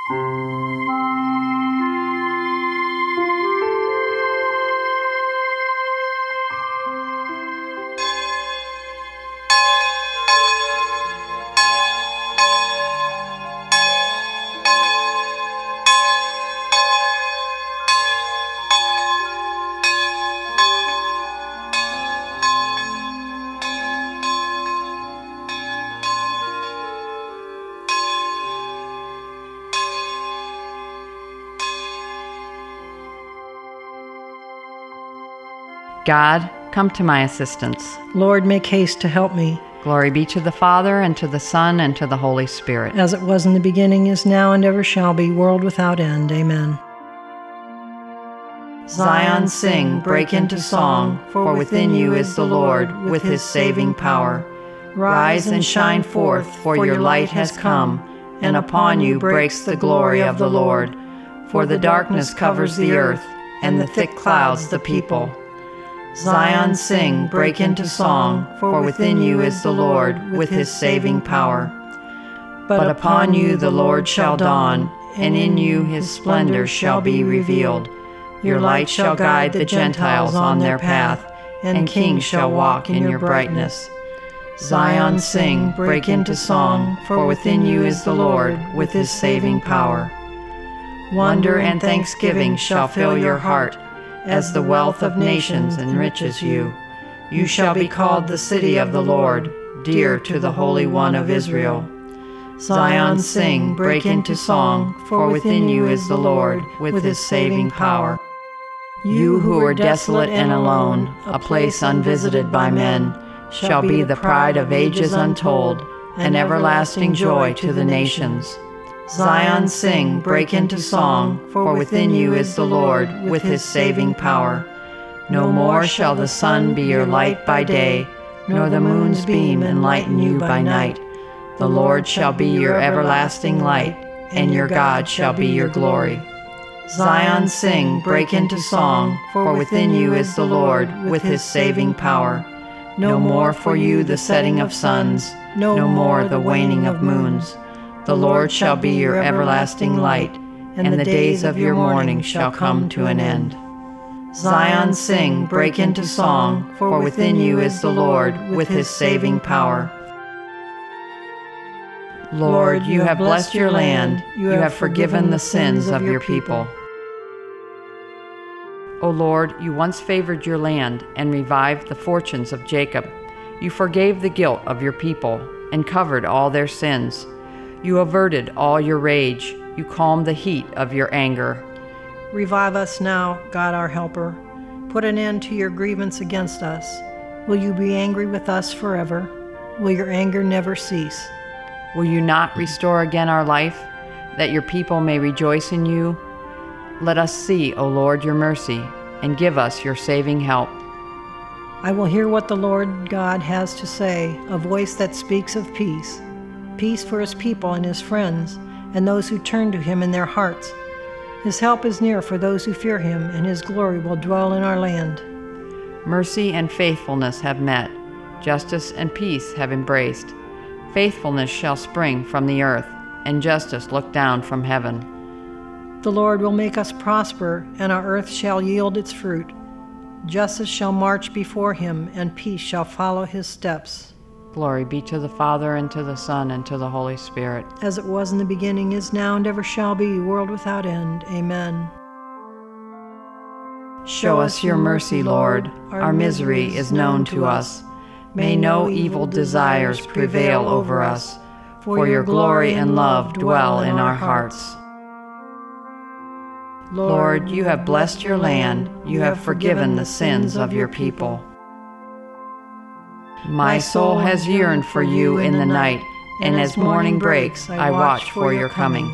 God, come to my assistance. Lord, make haste to help me. Glory be to the Father, and to the Son, and to the Holy Spirit. As it was in the beginning, is now, and ever shall be, world without end. Amen. Zion, sing, break into song, for within you is the Lord, with his saving power. Rise and shine forth, for your light has come, and upon you breaks the glory of the Lord. For the darkness covers the earth, and the thick clouds the people. Zion, sing, break into song, for within you is the Lord, with his saving power. But upon you the Lord shall dawn, and in you his splendor shall be revealed. Your light shall guide the Gentiles on their path, and kings shall walk in your brightness. Zion, sing, break into song, for within you is the Lord, with his saving power. Wonder and thanksgiving shall fill your heart, as the wealth of nations enriches you. You shall be called the city of the Lord, dear to the Holy One of Israel. Zion, sing, break into song, for within you is the Lord, with his saving power. You who are desolate and alone, a place unvisited by men, shall be the pride of ages untold, an everlasting joy to the nations. Zion, sing, break into song, for within you is the Lord, with his saving power. No more shall the sun be your light by day, nor the moon's beam enlighten you by night. The Lord shall be your everlasting light, and your God shall be your glory. Zion, sing, break into song, for within you is the Lord, with his saving power. No more for you the setting of suns, no more the waning of moons. The Lord shall be your everlasting light, and the days of your mourning shall come to an end. Zion, sing, break into song, for within you is the Lord, with his saving power. Lord, you have blessed your land, you have forgiven the sins of your people. O Lord, you once favored your land and revived the fortunes of Jacob. You forgave the guilt of your people and covered all their sins. You averted all your rage. You calmed the heat of your anger. Revive us now, God our helper. Put an end to your grievance against us. Will you be angry with us forever? Will your anger never cease? Will you not restore again our life, that your people may rejoice in you? Let us see, O Lord, your mercy, and give us your saving help. I will hear what the Lord God has to say, a voice that speaks of peace. Peace for his people and his friends, and those who turn to him in their hearts. His help is near for those who fear him, and his glory will dwell in our land. Mercy and faithfulness have met. Justice and peace have embraced. Faithfulness shall spring from the earth, and justice look down from heaven. The Lord will make us prosper, and our earth shall yield its fruit. Justice shall march before him, and peace shall follow his steps. Glory be to the Father, and to the Son, and to the Holy Spirit. As it was in the beginning, is now, and ever shall be, world without end. Amen. Show us your mercy, Lord. Our misery is known to us. May no evil desires prevail over us, for your glory and love dwell in our hearts. Lord, you have blessed your land. You have forgiven the sins of your people. My soul has yearned for you in the night, and as morning breaks, I watch for your coming.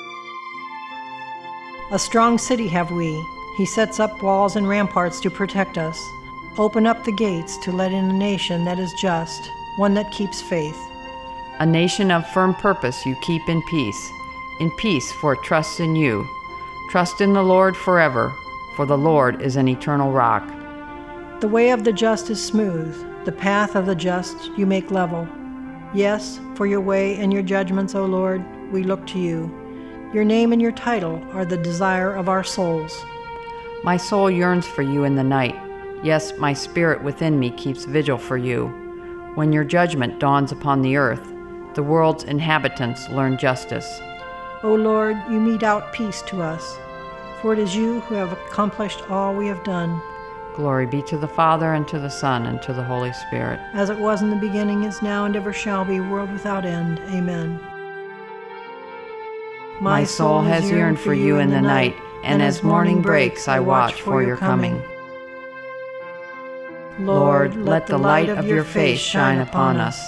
A strong city have we. He sets up walls and ramparts to protect us. Open up the gates to let in a nation that is just, one that keeps faith. A nation of firm purpose you keep in peace, for it trusts in you. Trust in the Lord forever, for the Lord is an eternal rock. The way of the just is smooth. The path of the just you make level. Yes, for your way and your judgments, O Lord, we look to you. Your name and your title are the desire of our souls. My soul yearns for you in the night. Yes, my spirit within me keeps vigil for you. When your judgment dawns upon the earth, the world's inhabitants learn justice. O Lord, you mete out peace to us, for it is you who have accomplished all we have done. Glory be to the Father, and to the Son, and to the Holy Spirit. As it was in the beginning, is now, and ever shall be, world without end. Amen. My soul has yearned for you in the night, and as morning breaks, I watch for your coming. Lord, let the light of your face shine upon us.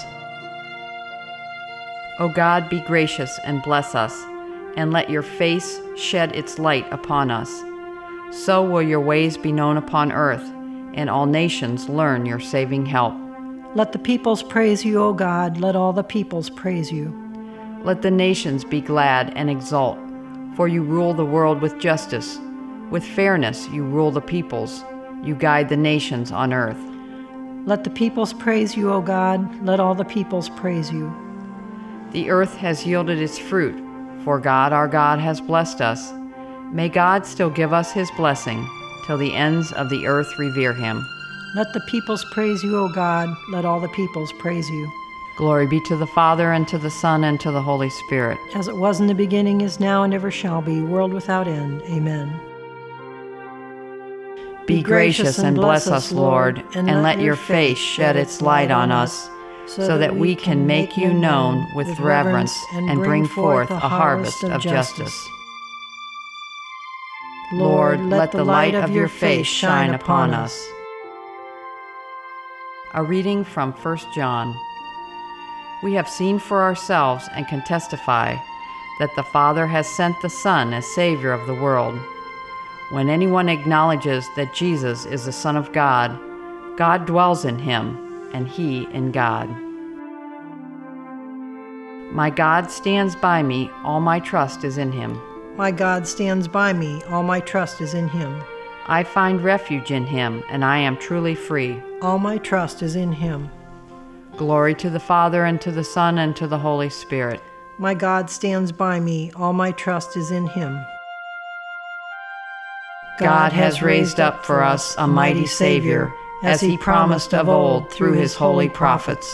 O God, be gracious and bless us, and let your face shed its light upon us. So will your ways be known upon earth, and all nations learn your saving help. Let the peoples praise you, O God. Let all the peoples praise you. Let the nations be glad and exult, for you rule the world with justice. With fairness you rule the peoples. You guide the nations on earth. Let the peoples praise you, O God. Let all the peoples praise you. The earth has yielded its fruit, for God our God has blessed us. May God still give us his blessing, till the ends of the earth revere him. Let the peoples praise you, O God. Let all the peoples praise you. Glory be to the Father, and to the Son, and to the Holy Spirit. As it was in the beginning, is now, and ever shall be, world without end. Amen. Be gracious and bless us, Lord, and let your face shed its light on us, so that we can make you known with reverence and bring forth a harvest of justice. Lord, let the light of your face shine upon us. A reading from 1 John. We have seen for ourselves and can testify that the Father has sent the Son as Savior of the world. When anyone acknowledges that Jesus is the Son of God, God dwells in him, and he in God. My God stands by me, all my trust is in him. My God stands by me, all my trust is in him. I find refuge in him, and I am truly free. All my trust is in him. Glory to the Father, and to the Son, and to the Holy Spirit. My God stands by me, all my trust is in him. God has raised up for us a mighty Savior, as he promised of old through his holy prophets.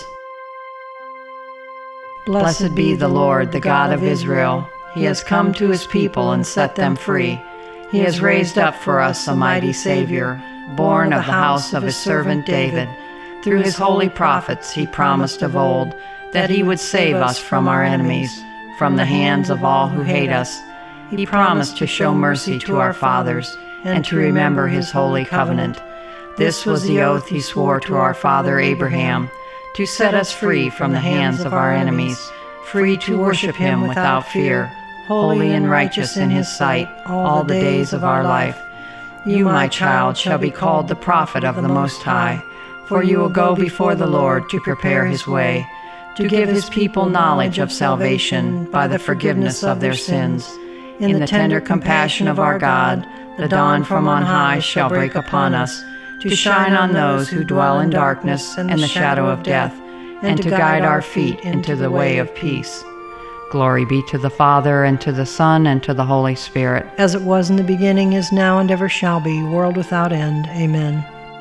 Blessed be the Lord, the God of Israel. He has come to his people and set them free. He has raised up for us a mighty Savior, born of the house of his servant David. Through his holy prophets he promised of old that he would save us from our enemies, from the hands of all who hate us. He promised to show mercy to our fathers and to remember his holy covenant. This was the oath he swore to our father Abraham, to set us free from the hands of our enemies, free to worship him without fear, holy and righteous in his sight all the days of our life. You, my child, shall be called the prophet of the Most High, for you will go before the Lord to prepare his way, to give his people knowledge of salvation by the forgiveness of their sins. In the tender compassion of our God, the dawn from on high shall break upon us, to shine on those who dwell in darkness and the shadow of death, and to guide our feet into the way of peace. Glory be to the Father, and to the Son, and to the Holy Spirit. As it was in the beginning, is now, and ever shall be, world without end. Amen.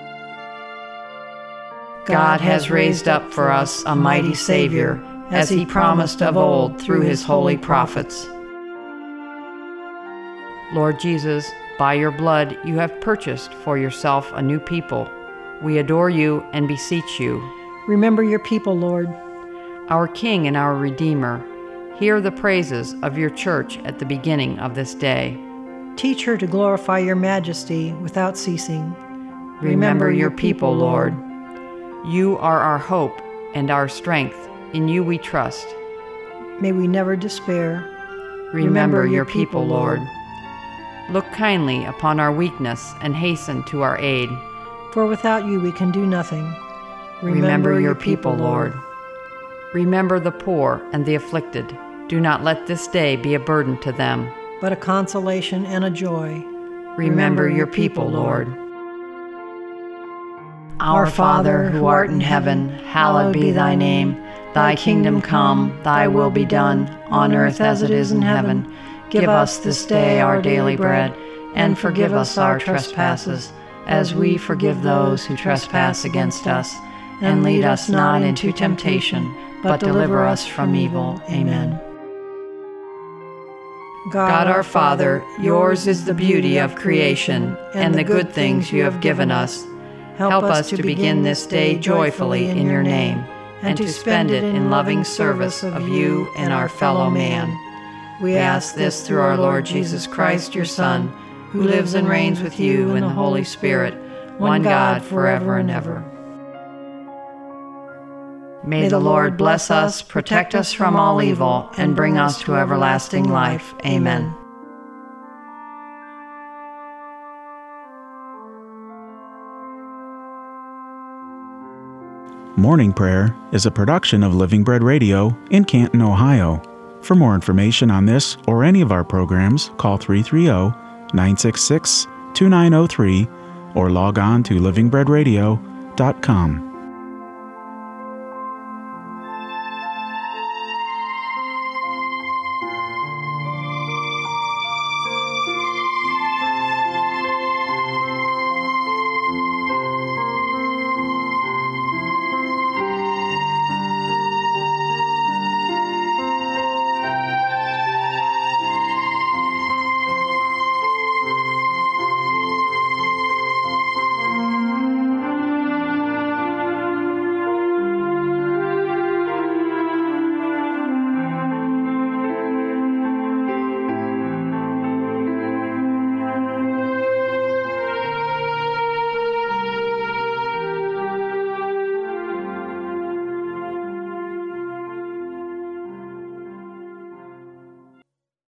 God has raised up for us a mighty Savior, as he promised of old through his holy prophets. Lord Jesus, by your blood you have purchased for yourself a new people. We adore you and beseech you. Remember your people, Lord. Our King and our Redeemer, hear the praises of your church at the beginning of this day. Teach her to glorify your majesty without ceasing. Remember your people, Lord. You are our hope and our strength. In you we trust. May we never despair. Remember your people, Lord. Look kindly upon our weakness and hasten to our aid. For without you we can do nothing. Remember your people, Lord. Remember the poor and the afflicted. Do not let this day be a burden to them, but a consolation and a joy. Remember your people, Lord. Our Father, who art in heaven, hallowed be thy name. Thy kingdom come, thy will be done, on earth as it is in heaven. Give us this day our daily bread, and forgive us our trespasses, as we forgive those who trespass against us. And lead us not into temptation, but deliver us from evil. Amen. God our Father, yours is the beauty of creation, and the good things you have given us. Help us to begin this day joyfully in your name, and to spend it in loving service of you and our fellow man. We ask this through our Lord Jesus Christ, your Son, who lives and reigns with you in the Holy Spirit, one God, forever and ever. May the Lord bless us, protect us from all evil, and bring us to everlasting life. Amen. Morning Prayer is a production of Living Bread Radio in Canton, Ohio. For more information on this or any of our programs, call 330-966-2903 or log on to livingbreadradio.com.